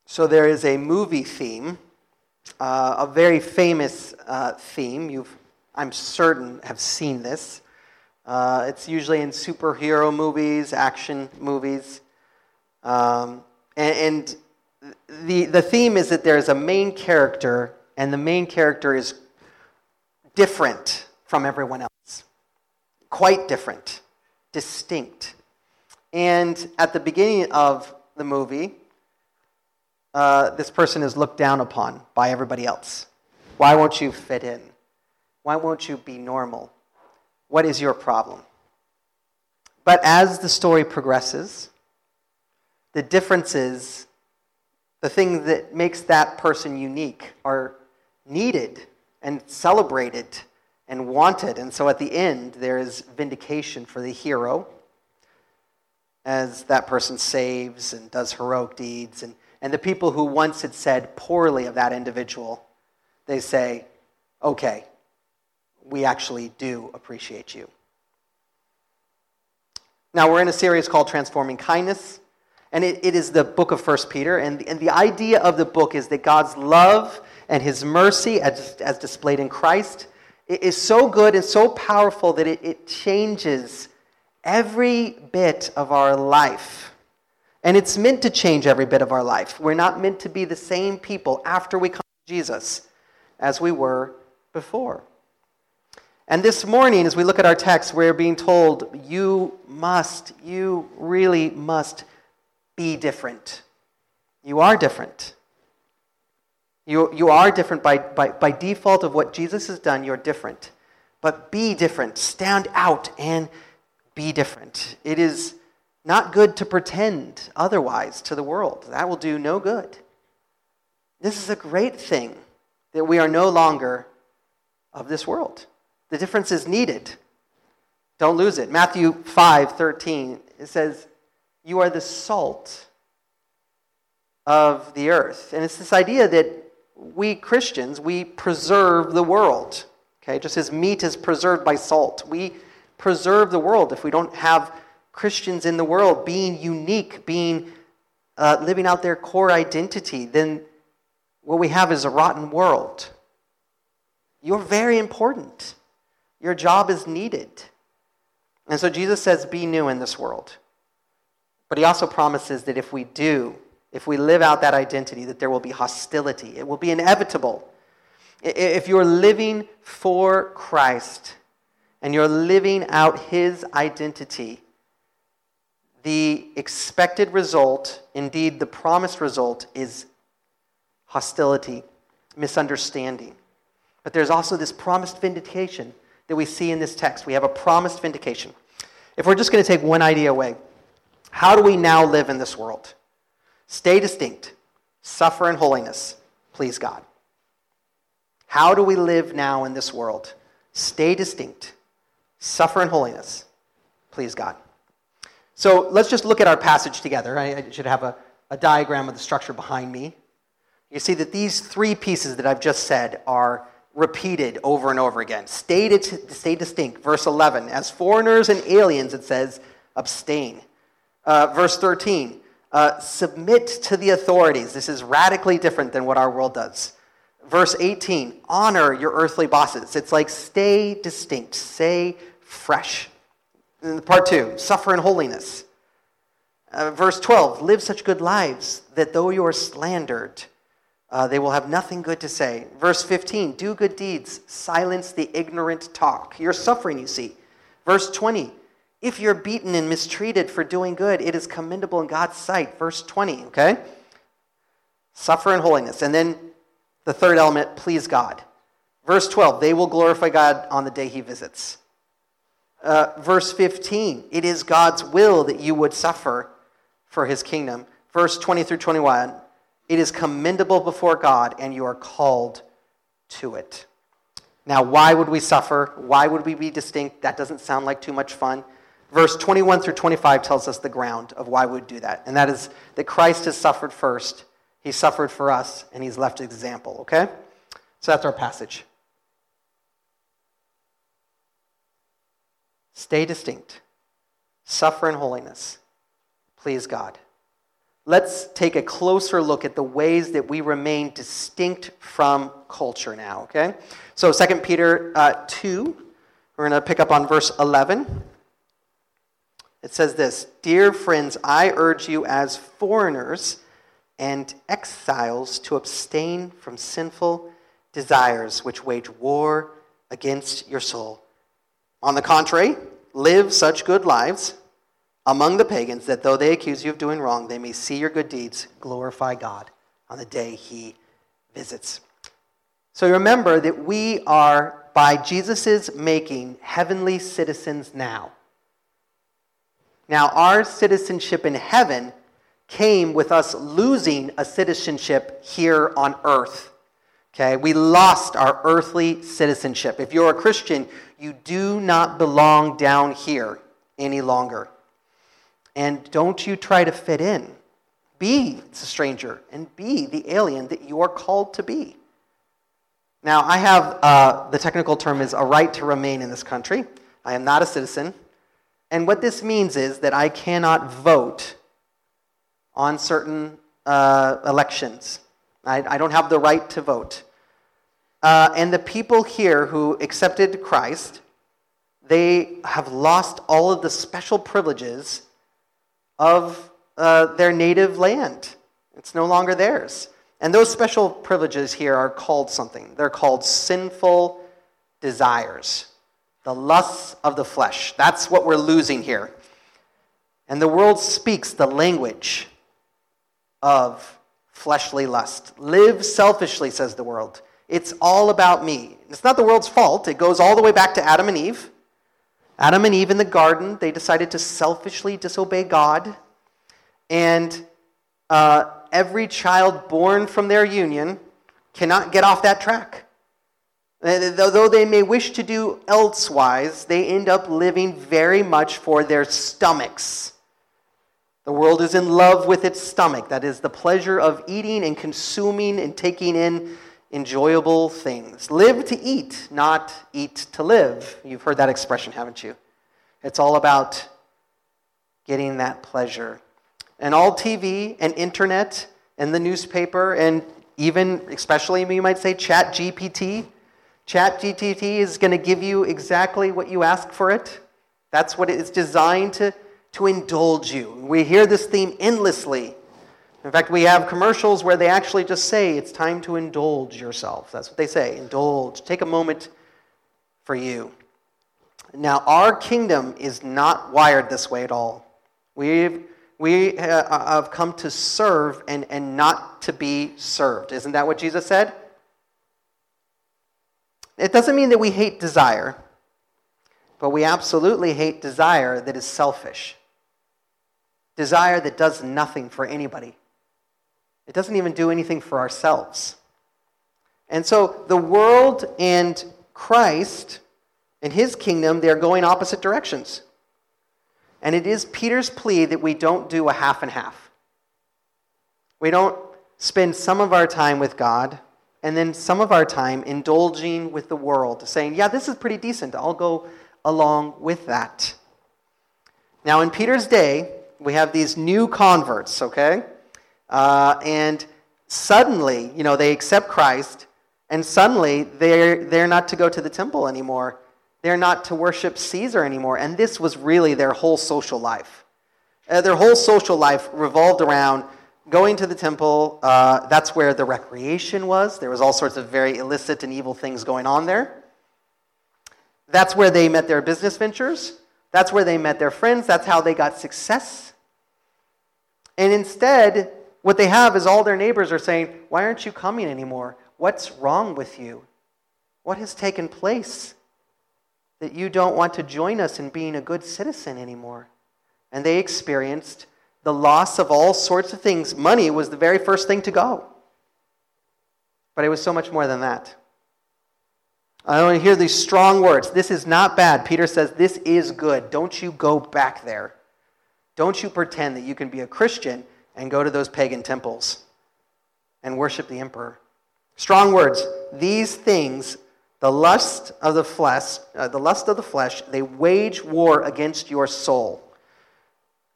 So there is a movie theme, a very famous theme. I'm certain, have seen this. It's usually in superhero movies, action movies. And the theme is that there's a main character, and the main character is different from everyone else. Quite different, distinct. And at the beginning of the movie, this person is looked down upon by everybody else. Why won't you fit in? Why won't you be normal? What is your problem? But as the story progresses, the differences, the thing that makes that person unique, are needed and celebrated and wanted. And so at the end, there is vindication for the hero as that person saves and does heroic deeds. And the people who once had said poorly of that individual, they say, okay, we actually do appreciate you. Now, we're in a series called Transforming Kindness, and it is the book of 1 Peter, and the idea of the book is that God's love and his mercy, as displayed in Christ, is so good and so powerful that it changes every bit of our life. And it's meant to change every bit of our life. We're not meant to be the same people after we come to Jesus as we were before. And this morning, as we look at our text, we're being told, you really must be different. You are different. You are different by default of what Jesus has done. You're different. But be different. Stand out and be different. It is not good to pretend otherwise to the world. That will do no good. This is a great thing that we are no longer of this world. The difference is needed. Don't lose it. Matthew 5:13, it says, you are the salt of the earth. And it's this idea that we Christians, we preserve the world. Okay, just as meat is preserved by salt. We preserve the world. If we don't have Christians in the world being unique, living out their core identity, then what we have is a rotten world. You're very important. Your job is needed. And so Jesus says, be new in this world. But he also promises that if we live out that identity, that there will be hostility. It will be inevitable. If you're living for Christ and you're living out his identity, the expected result, indeed the promised result, is hostility, misunderstanding. But there's also this promised vindication that we see in this text. We have a promised vindication. If we're just going to take one idea away, how do we now live in this world? Stay distinct, suffer in holiness, please God. How do we live now in this world? Stay distinct, suffer in holiness, please God. So let's just look at our passage together. I should have a diagram of the structure behind me. You see that these three pieces that I've just said are repeated over and over again. Stay distinct. Verse 11, as foreigners and aliens, it says, abstain. Verse 13, submit to the authorities. This is radically different than what our world does. Verse 18, honor your earthly bosses. It's like stay distinct, stay fresh. Part 2, suffer in holiness. Verse 12, live such good lives that though you are slandered, they will have nothing good to say. Verse 15, do good deeds, silence the ignorant talk. You're suffering, you see. Verse 20, if you're beaten and mistreated for doing good, it is commendable in God's sight. Verse 20, okay? Suffer in holiness. And then the third element, please God. Verse 12, they will glorify God on the day he visits. Verse 15, it is God's will that you would suffer for his kingdom. Verse 20 through 21, it is commendable before God, and you are called to it. Now, why would we suffer? Why would we be distinct? That doesn't sound like too much fun. Verse 21 through 25 tells us the ground of why we would do that. And that is that Christ has suffered first. He suffered for us, and he's left an example, okay? So that's our passage. Stay distinct. Suffer in holiness. Please God. let's take a closer look at the ways that we remain distinct from culture now, okay? So 2 Peter 2, we're going to pick up on verse 11. It says this, "Dear friends, I urge you as foreigners and exiles to abstain from sinful desires which wage war against your soul. On the contrary, live such good lives among the pagans that though they accuse you of doing wrong, they may see your good deeds, glorify God on the day he visits." So remember that we are, by Jesus' making, heavenly citizens now. Now, our citizenship in heaven came with us losing a citizenship here on earth. Okay, we lost our earthly citizenship. If you're a Christian, you do not belong down here any longer. And don't you try to fit in. Be the stranger and be the alien that you are called to be. Now, I have, the technical term is a right to remain in this country. I am not a citizen. And what this means is that I cannot vote on certain elections. I don't have the right to vote. And the people here who accepted Christ, they have lost all of the special privileges of their native land. It's no longer theirs. And those special privileges here are called something. They're called sinful desires. The lusts of the flesh. That's what we're losing here. And the world speaks the language of fleshly lust. Live selfishly, says the world. It's all about me. It's not the world's fault. It goes all the way back to Adam and Eve. Adam and Eve in the garden, they decided to selfishly disobey God. And every child born from their union cannot get off that track. Though they may wish to do elsewise, they end up living very much for their stomachs. The world is in love with its stomach. That is the pleasure of eating and consuming and taking in enjoyable things. Live to eat, not eat to live. You've heard that expression, haven't you? It's all about getting that pleasure. And all TV and internet and the newspaper and even, especially you might say, ChatGPT. ChatGPT is going to give you exactly what you ask for it. That's what it is designed to indulge you. We hear this theme endlessly. In fact, we have commercials where they actually just say, it's time to indulge yourself. That's what they say, indulge. Take a moment for you. Now, our kingdom is not wired this way at all. We have come to serve and not to be served. Isn't that what Jesus said? It doesn't mean that we hate desire, but we absolutely hate desire that is selfish. Desire that does nothing for anybody. It doesn't even do anything for ourselves. And so the world and Christ and his kingdom, they're going opposite directions. And it is Peter's plea that we don't do a half and half. We don't spend some of our time with God and then some of our time indulging with the world, saying, yeah, this is pretty decent. I'll go along with that. Now, in Peter's day, we have these new converts, okay? And suddenly, they accept Christ, and suddenly they're not to go to the temple anymore. They're not to worship Caesar anymore. And this was really their whole social life. Their whole social life revolved around going to the temple. That's where the recreation was. There was all sorts of very illicit and evil things going on there. That's where they met their business ventures. That's where they met their friends. That's how they got success. And instead, what they have is all their neighbors are saying, why aren't you coming anymore? What's wrong with you? What has taken place that you don't want to join us in being a good citizen anymore? And they experienced the loss of all sorts of things. Money was the very first thing to go. But it was so much more than that. I want to hear these strong words. This is not bad. Peter says, this is good. Don't you go back there. Don't you pretend that you can be a Christian and go to those pagan temples and worship the emperor. Strong words. These things, the lust of the flesh, they wage war against your soul.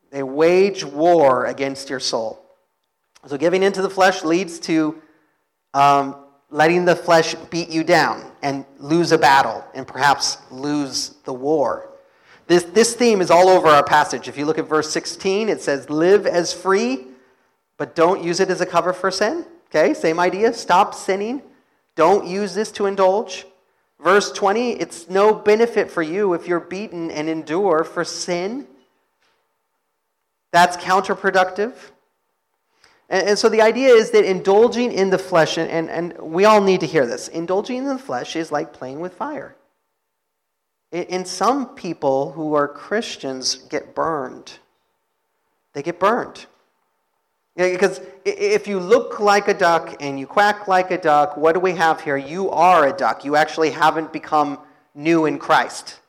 They wage war against your soul. So giving into the flesh leads to letting the flesh beat you down and lose a battle and perhaps lose the war. This theme is all over our passage. If you look at verse 16, it says, live as free, but don't use it as a cover for sin. Okay, same idea. Stop sinning. Don't use this to indulge. Verse 20, it's no benefit for you if you're beaten and endure for sin. That's counterproductive. And so the idea is that indulging in the flesh, and we all need to hear this, indulging in the flesh is like playing with fire. And some people who are Christians get burned. They get burned. Because if you look like a duck and you quack like a duck, what do we have here? You are a duck. You actually haven't become new in Christ.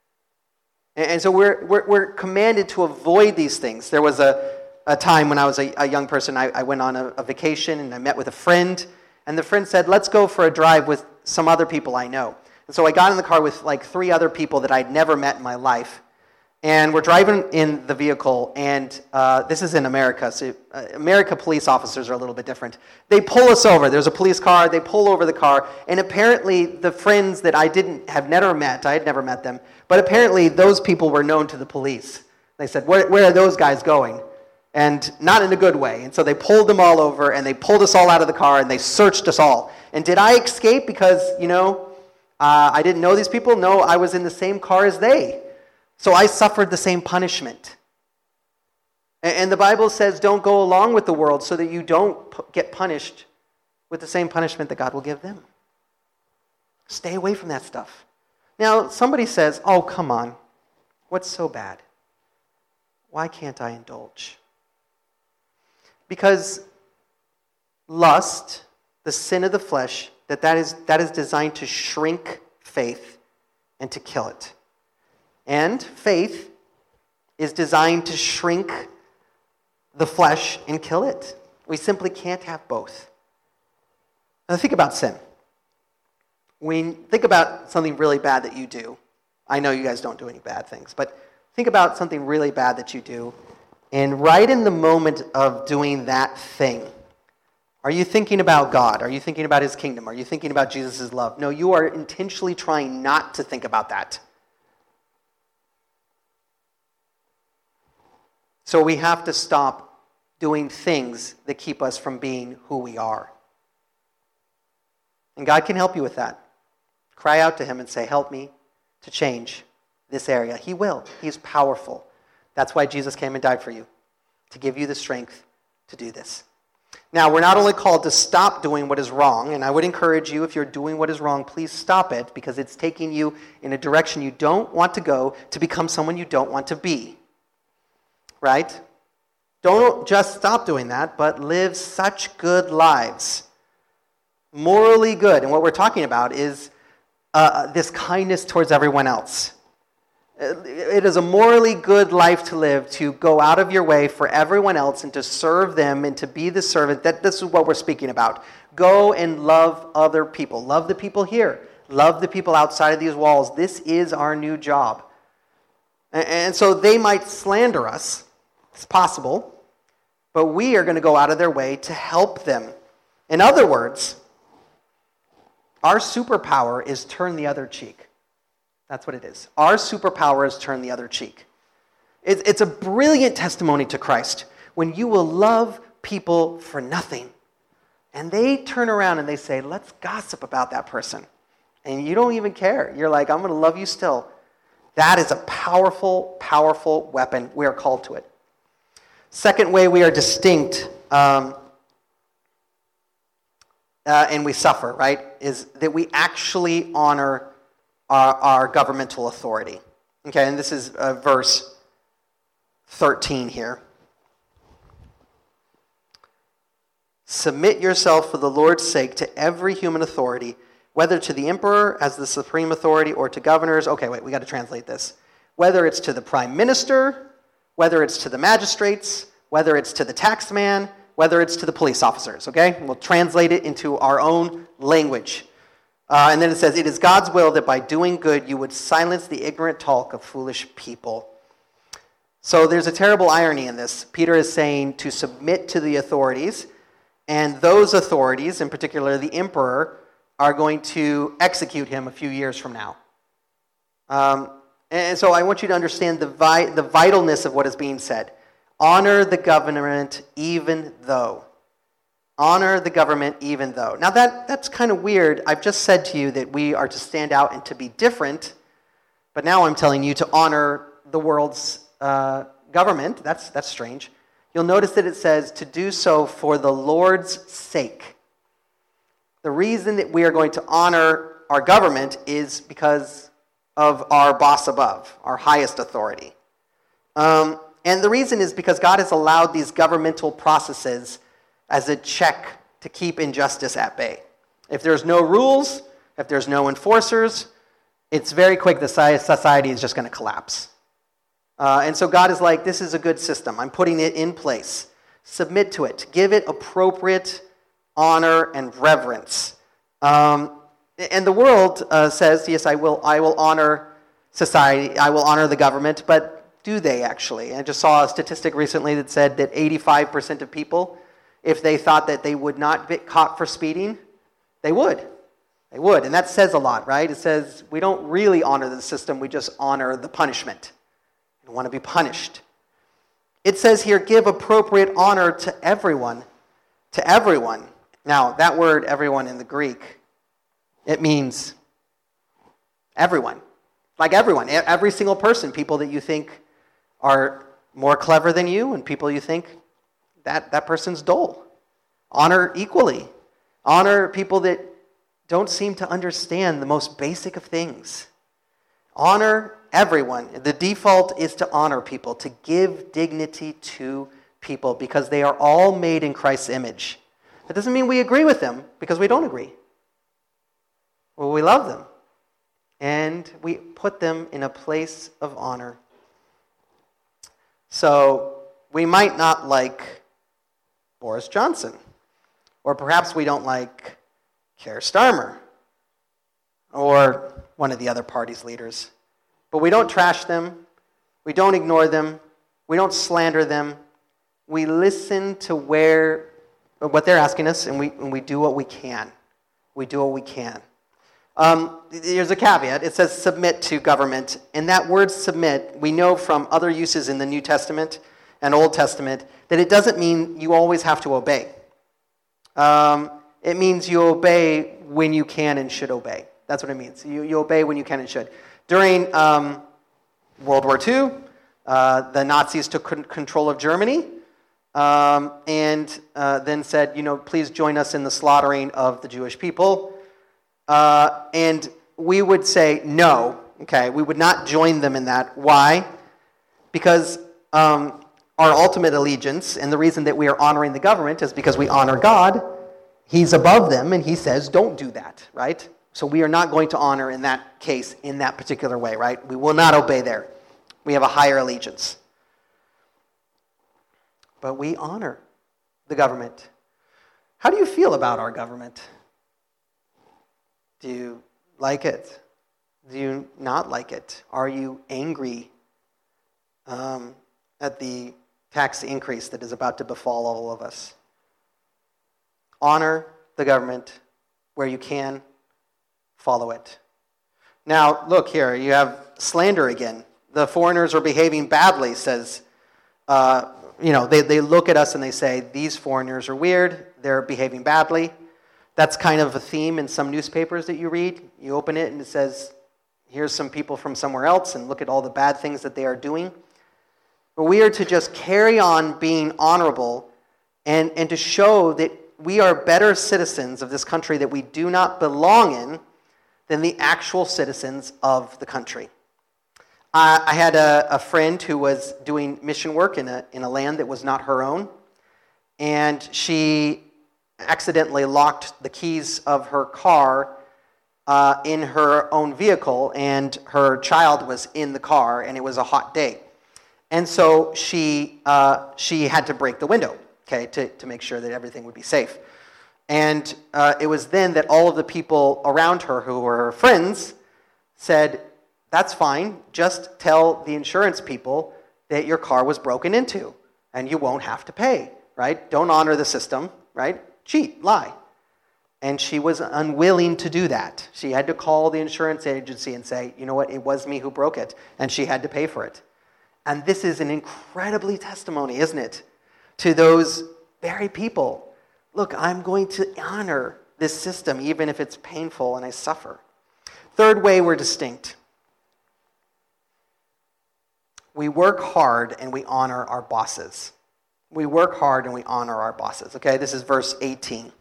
And so we're commanded to avoid these things. There was a time when I was a young person, I went on a vacation and I met with a friend. And the friend said, let's go for a drive with some other people I know. And so I got in the car with like 3 other people that I'd never met in my life. And we're driving in the vehicle, and this is in America. So America police officers are a little bit different. They pull us over. There's a police car. They pull over the car. And apparently the friends that I had never met them, but apparently those people were known to the police. They said, where are those guys going? And not in a good way. And so they pulled them all over, and they pulled us all out of the car, and they searched us all. And did I escape because, I didn't know these people? No, I was in the same car as they. So I suffered the same punishment. And the Bible says don't go along with the world so that you don't get punished with the same punishment that God will give them. Stay away from that stuff. Now, somebody says, oh, come on. What's so bad? Why can't I indulge? Because lust, the sin of the flesh, that is designed to shrink faith and to kill it. And faith is designed to shrink the flesh and kill it. We simply can't have both. Now think about sin. Think about something really bad that you do. I know you guys don't do any bad things, but think about something really bad that you do. And right in the moment of doing that thing, are you thinking about God? Are you thinking about His kingdom? Are you thinking about Jesus' love? No, you are intentionally trying not to think about that. So we have to stop doing things that keep us from being who we are. And God can help you with that. Cry out to Him and say, help me to change this area. He will. He's powerful. That's why Jesus came and died for you, to give you the strength to do this. Now, we're not only called to stop doing what is wrong, and I would encourage you, if you're doing what is wrong, please stop it, because it's taking you in a direction you don't want to go to become someone you don't want to be. Right? Don't just stop doing that, but live such good lives. Morally good. And what we're talking about is this kindness towards everyone else. It is a morally good life to live, to go out of your way for everyone else and to serve them and to be the servant. This is what we're speaking about. Go and love other people. Love the people here. Love the people outside of these walls. This is our new job. And so they might slander us. It's possible. But we are going to go out of their way to help them. In other words, our superpower is turn the other cheek. That's what it is. Our superpower is turn the other cheek. It's a brilliant testimony to Christ when you will love people for nothing. And they turn around and they say, let's gossip about that person. And you don't even care. You're like, I'm going to love you still. That is a powerful, powerful weapon. We are called to it. Second way we are distinct and we suffer, right, is that we actually honor our governmental authority. Okay, and this is verse 13 here. Submit yourself for the Lord's sake to every human authority, whether to the emperor as the supreme authority or to governors. Okay, wait, we got to translate this. Whether it's to the prime minister, whether it's to the magistrates, whether it's to the taxman, whether it's to the police officers, okay? We'll translate it into our own language. And then it says, it is God's will that by doing good you would silence the ignorant talk of foolish people. So there's a terrible irony in this. Peter is saying to submit to the authorities, and those authorities, in particular the emperor, are going to execute him a few years from now. And so I want you to understand the vitalness of what is being said. Honor the government even though. Honor the government even though. Now that's kind of weird. I've just said to you that we are to stand out and to be different, but now I'm telling you to honor the world's government. That's strange. You'll notice that it says to do so for the Lord's sake. The reason that we are going to honor our government is because of our boss above, our highest authority. And the reason is because God has allowed these governmental processes as a check to keep injustice at bay. If there's no rules, if there's no enforcers, it's very quick the society is just going to collapse. And so God is like, this is a good system. I'm putting it in place. Submit to it. Give it appropriate honor and reverence. And the world says, yes, I will honor society, I will honor the government, but do they actually? I just saw a statistic recently that said that 85% of people, if they thought that they would not get caught for speeding, they would. They would. And that says a lot, right? It says we don't really honor the system, we just honor the punishment. We want to be punished. It says here, give appropriate honor to everyone. To everyone. Now, that word everyone in the Greek, it means everyone. Like everyone. Every single person. People that you think are more clever than you and people you think that person's dull. Honor equally. Honor people that don't seem to understand the most basic of things. Honor everyone. The default is to honor people, to give dignity to people because they are all made in Christ's image. That doesn't mean we agree with them because we don't agree. Well, we love them. And we put them in a place of honor. So we might not like Boris Johnson. Or perhaps we don't like Keir Starmer. Or one of the other party's leaders. But we don't trash them. We don't ignore them. We don't slander them. We listen to what they're asking us, and we do what we can. We do what we can. There's a caveat. It says submit to government. And that word submit, we know from other uses in the New Testament and Old Testament that it doesn't mean you always have to obey. It means you obey when you can and should obey. That's what it means. You obey when you can and should. During World War II, the Nazis took control of Germany and then said, please join us in the slaughtering of the Jewish people. And we would say no, okay? We would not join them in that. Why? Because our ultimate allegiance, and the reason that we are honoring the government is because we honor God. He's above them, and he says, don't do that, right? So we are not going to honor in that case in that particular way, right? We will not obey there. We have a higher allegiance. But we honor the government. How do you feel about our government? Do you like it? Do you not like it? Are you angry at the tax increase that is about to befall all of us? Honor the government where you can. Follow it. Now, look here. You have slander again. The foreigners are behaving badly, says, they look at us and they say, these foreigners are weird. They're behaving badly. That's kind of a theme in some newspapers that you read. You open it and it says, here's some people from somewhere else and look at all the bad things that they are doing. But we are to just carry on being honorable and to show that we are better citizens of this country that we do not belong in than the actual citizens of the country. I had a friend who was doing mission work in a land that was not her own, and she accidentally locked the keys of her car in her own vehicle, and her child was in the car, and it was a hot day. And so she had to break the window, okay, to make sure that everything would be safe. And it was then that all of the people around her who were her friends said, that's fine, just tell the insurance people that your car was broken into, and you won't have to pay, right? Don't honor the system, right? Cheat, lie. And she was unwilling to do that. She had to call the insurance agency and say, you know what, it was me who broke it, and she had to pay for it. And this is an incredibly testimony, isn't it, to those very people. Look, I'm going to honor this system, even if it's painful and I suffer. Third way we're distinct. We work hard and we honor our bosses. We work hard and we honor our bosses. Okay, this is verse 18.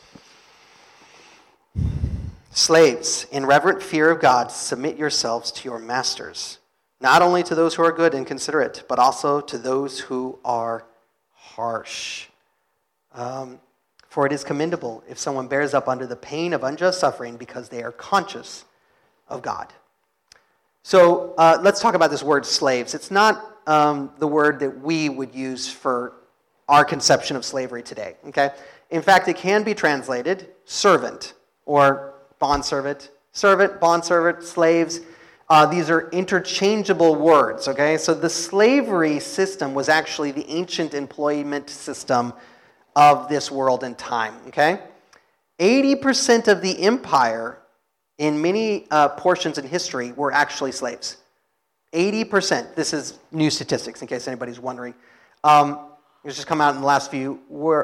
Slaves, in reverent fear of God, submit yourselves to your masters, not only to those who are good and considerate, but also to those who are harsh. For it is commendable if someone bears up under the pain of unjust suffering because they are conscious of God. So let's talk about this word slaves. It's not the word that we would use for our conception of slavery today. Okay? In fact, it can be translated servant or bondservant. Servant, bondservant, slaves. These are interchangeable words. Okay? So the slavery system was actually the ancient employment system of this world and time. Okay? 80% of the empire in many portions in history were actually slaves. 80%. This is new statistics, in case anybody's wondering. It's just come out in the last few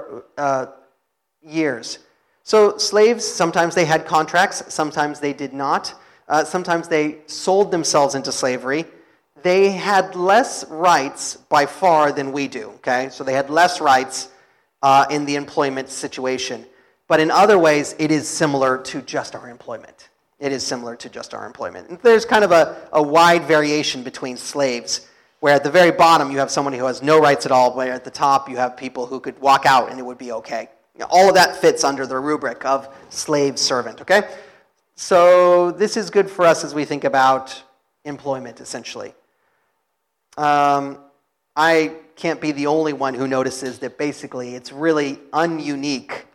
years. So slaves, sometimes they had contracts, sometimes they did not. Sometimes they sold themselves into slavery. They had less rights by far than we do. Okay, so they had less rights in the employment situation. But in other ways, it is similar to just our employment. It is similar to just our employment. And there's kind of a wide variation between slaves, where at the very bottom you have someone who has no rights at all, where at the top you have people who could walk out and it would be okay. All of that fits under the rubric of slave-servant, okay? So this is good for us as we think about employment, essentially. I can't be the only one who notices that basically it's really ununique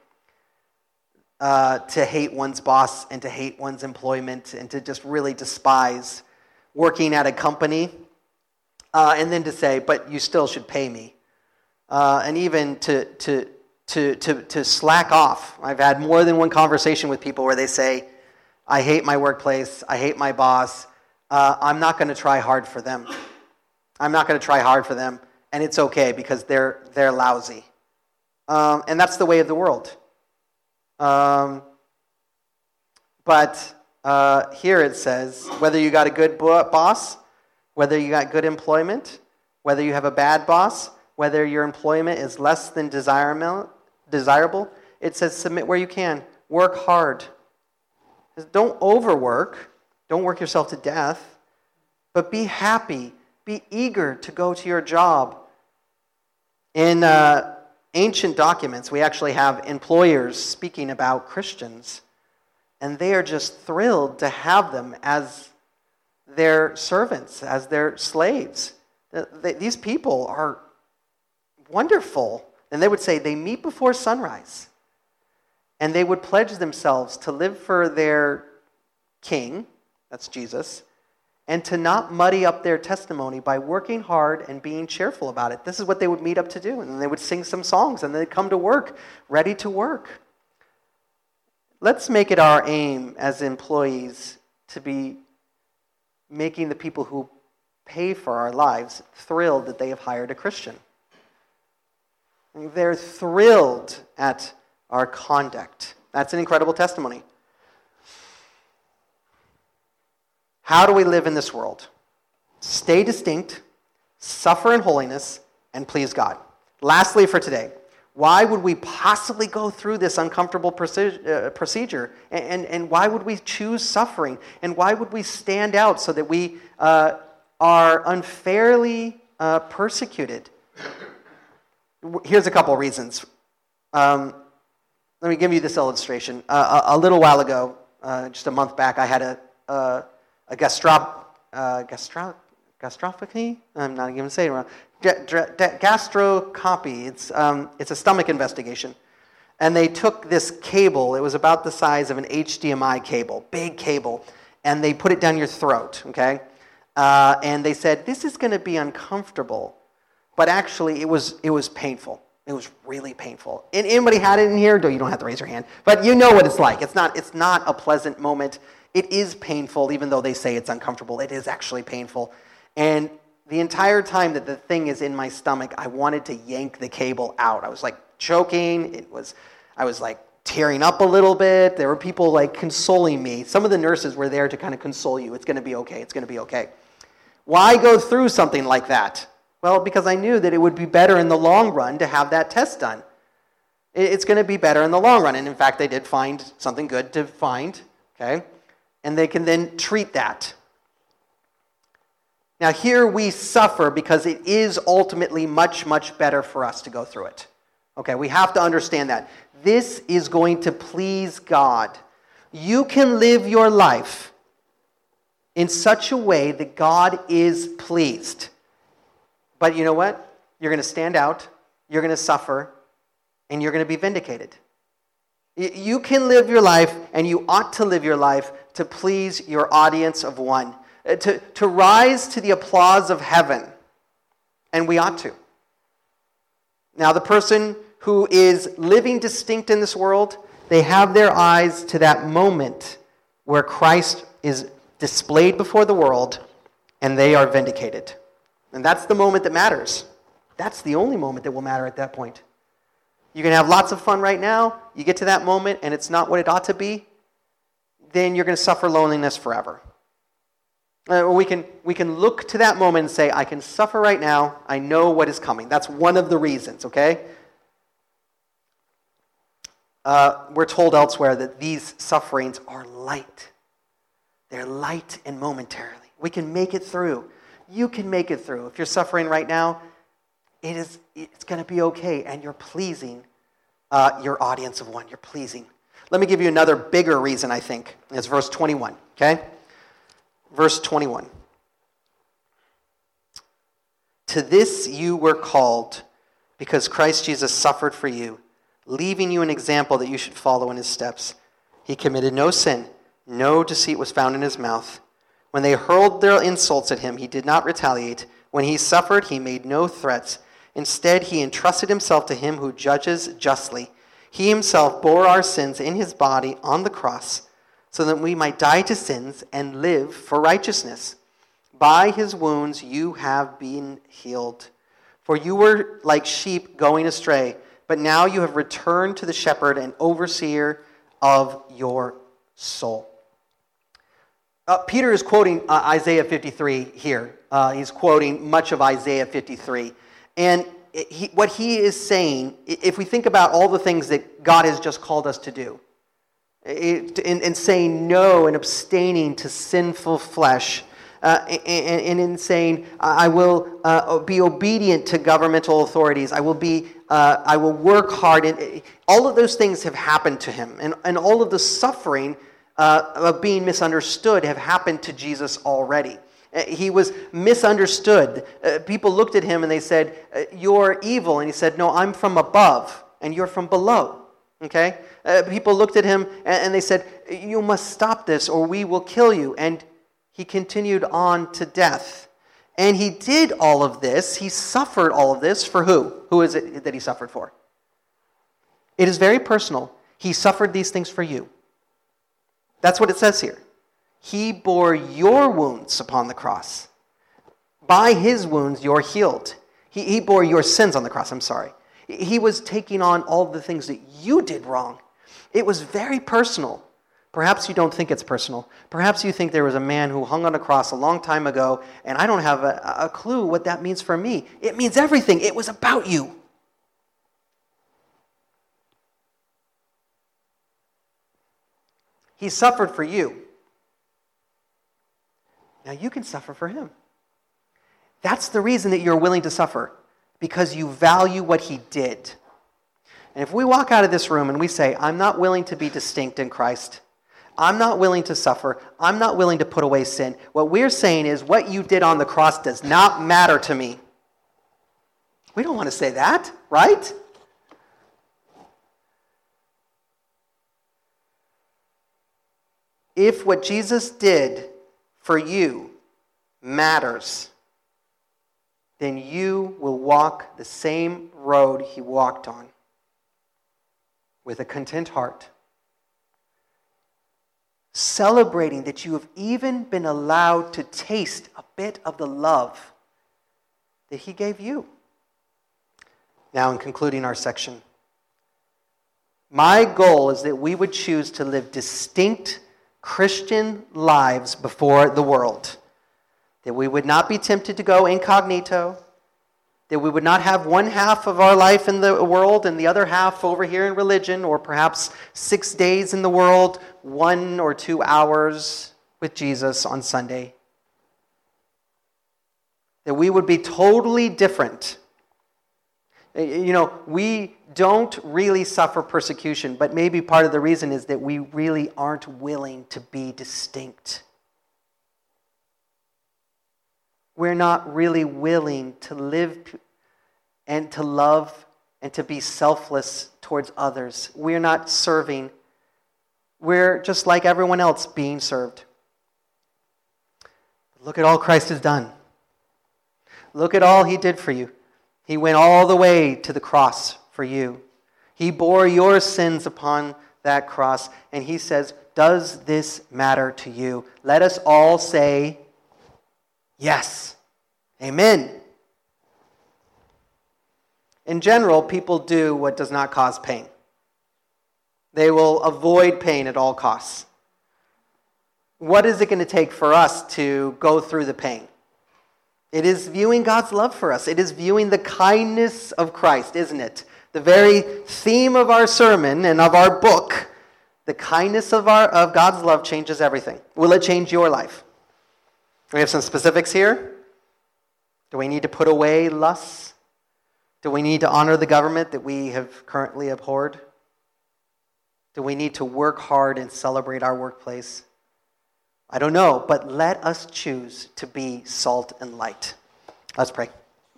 to hate one's boss and to hate one's employment and to just really despise working at a company and then to say, but you still should pay me. And even to slack off. I've had more than one conversation with people where they say, I hate my workplace, I hate my boss, I'm not going to try hard for them. I'm not going to try hard for them, and it's okay because they're lousy. And that's the way of the world. But here it says, whether you got a good boss, whether you got good employment, whether you have a bad boss, whether your employment is less than desirable, it says submit where you can. Work hard. Don't overwork. Don't work yourself to death. But be happy. Be eager to go to your job. In ancient documents, we actually have employers speaking about Christians, and they are just thrilled to have them as their servants, as their slaves. These people are wonderful. And they would say they meet before sunrise, and they would pledge themselves to live for their king, that's Jesus, and to not muddy up their testimony by working hard and being cheerful about it. This is what they would meet up to do. And then they would sing some songs, and they'd come to work, ready to work. Let's make it our aim as employees to be making the people who pay for our lives thrilled that they have hired a Christian. They're thrilled at our conduct. That's an incredible testimony. How do we live in this world? Stay distinct, suffer in holiness, and please God. Lastly for today, why would we possibly go through this uncomfortable procedure? And why would we choose suffering? And why would we stand out so that we are unfairly persecuted? Here's a couple reasons. Let me give you this illustration. A little while ago, just a month back, I had a gastroscopy. I'm not even saying it wrong. Gastroscopy. It's a stomach investigation, and they took this cable. It was about the size of an HDMI cable, big cable, and they put it down your throat. Okay, and they said, this is going to be uncomfortable. But actually, it was painful. It was really painful. And anybody had it in here? You don't have to raise your hand. But you know what it's like. It's not a pleasant moment. It is painful, even though they say it's uncomfortable. It is actually painful. And the entire time that the thing is in my stomach, I wanted to yank the cable out. I was like choking. I was like tearing up a little bit. There were people like consoling me. Some of the nurses were there to kind of console you. It's going to be okay. It's going to be okay. Why go through something like that? Well, because I knew that it would be better in the long run to have that test done. It's going to be better in the long run. And in fact, they did find something good to find, okay? And they can then treat that. Now here we suffer because it is ultimately much, much better for us to go through it. Okay, we have to understand that. This is going to please God. You can live your life in such a way that God is pleased. But you know what? You're going to stand out, you're going to suffer, and you're going to be vindicated. You can live your life, and you ought to live your life to please your audience of one, to rise to the applause of heaven, and we ought to. Now, the person who is living distinct in this world, they have their eyes to that moment where Christ is displayed before the world, and they are vindicated. And that's the moment that matters. That's the only moment that will matter at that point. You can have lots of fun right now. You get to that moment and it's not what it ought to be, then you're going to suffer loneliness forever. We can look to that moment and say, I can suffer right now. I know what is coming. That's one of the reasons, okay? We're told elsewhere that these sufferings are light. They're light and momentarily. We can make it through. You can make it through. If you're suffering right now, it's going to be okay, and you're pleasing your audience of one. You're pleasing. Let me give you another bigger reason, I think. It's verse 21, okay? Verse 21. To this you were called, because Christ Jesus suffered for you, leaving you an example that you should follow in his steps. He committed no sin. No deceit was found in his mouth. When they hurled their insults at him, he did not retaliate. When he suffered, he made no threats. Instead, he entrusted himself to him who judges justly. He himself bore our sins in his body on the cross, so that we might die to sins and live for righteousness. By his wounds you have been healed. For you were like sheep going astray, but now you have returned to the shepherd and overseer of your soul. Peter is quoting Isaiah 53 here. He's quoting much of Isaiah 53. And what he is saying, if we think about all the things that God has just called us to do, in saying no and abstaining to sinful flesh, and in saying, I will be obedient to governmental authorities, I will work hard, and all of those things have happened to him. And all of the suffering of being misunderstood have happened to Jesus already. He was misunderstood. People looked at him and they said, you're evil. And he said, no, I'm from above and you're from below. Okay? People looked at him and they said, you must stop this or we will kill you. And he continued on to death. And he did all of this. He suffered all of this for who? Who is it that he suffered for? It is very personal. He suffered these things for you. That's what it says here. He bore your wounds upon the cross. By his wounds, you're healed. He bore your sins on the cross, I'm sorry. He was taking on all the things that you did wrong. It was very personal. Perhaps you don't think it's personal. Perhaps you think there was a man who hung on a cross a long time ago, and I don't have a clue what that means for me. It means everything. It was about you. He suffered for you. Now you can suffer for him. That's the reason that you're willing to suffer, because you value what he did. And if we walk out of this room and we say, I'm not willing to be distinct in Christ, I'm not willing to suffer, I'm not willing to put away sin, what we're saying is what you did on the cross does not matter to me. We don't want to say that, right? If what Jesus did for you matters, then you will walk the same road he walked on with a content heart, celebrating that you have even been allowed to taste a bit of the love that he gave you. Now, in concluding our section, my goal is that we would choose to live distinct Christian lives before the world. That we would not be tempted to go incognito. That we would not have one half of our life in the world and the other half over here in religion, or perhaps 6 days in the world, 1 or 2 hours with Jesus on Sunday. That we would be totally different. You know, we don't really suffer persecution, but maybe part of the reason is that we really aren't willing to be distinct. We're not really willing to live and to love and to be selfless towards others. We're not serving. We're just like everyone else being served. Look at all Christ has done. Look at all he did for you. He went all the way to the cross for you. He bore your sins upon that cross. And he says, does this matter to you? Let us all say, yes. Amen. In general, people do what does not cause pain. They will avoid pain at all costs. What is it going to take for us to go through the pain? It is viewing God's love for us. It is viewing the kindness of Christ, isn't it? The very theme of our sermon and of our book, the kindness of God's love changes everything. Will it change your life? We have some specifics here. Do we need to put away lusts? Do we need to honor the government that we have currently abhorred? Do we need to work hard and celebrate our workplace? I don't know, but let us choose to be salt and light. Let's pray.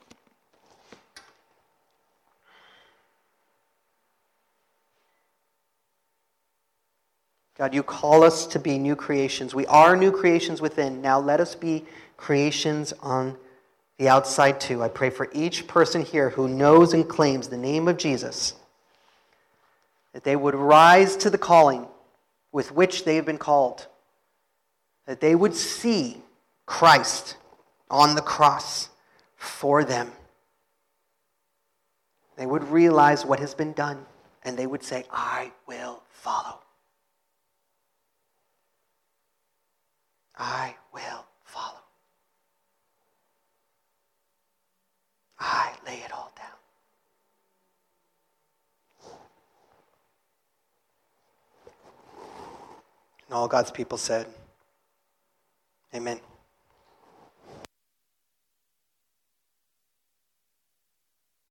God, you call us to be new creations. We are new creations within. Now let us be creations on the outside too. I pray for each person here who knows and claims the name of Jesus, that they would rise to the calling with which they have been called. That they would see Christ on the cross for them. They would realize what has been done, and they would say, I will follow. I will follow. I lay it all down. And all God's people said, Amen.